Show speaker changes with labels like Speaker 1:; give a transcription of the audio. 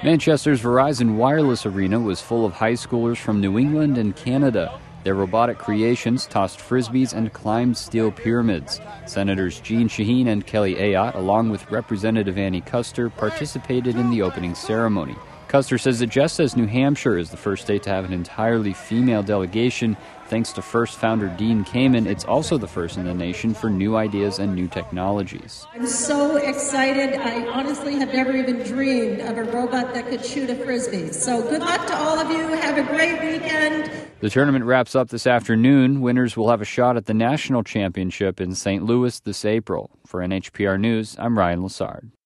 Speaker 1: Manchester's Verizon Wireless Arena was full of high schoolers from New England and Canada. Their robotic creations tossed frisbees and climbed steel pyramids. Senators Jeanne Shaheen and Kelly Ayotte, along with Representative Annie Kuster, participated in the opening ceremony. Kuster says that just as New Hampshire is the first state to have an entirely female delegation, thanks to first founder Dean Kamen, it's also the first in the nation for new ideas and new technologies.
Speaker 2: I'm so excited. I honestly have never even dreamed of a robot that could shoot a frisbee. So good luck to all of you. Have a great weekend.
Speaker 1: The tournament wraps up this afternoon. Winners will have a shot at the national championship in St. Louis this April. For NHPR News, I'm Ryan Lessard.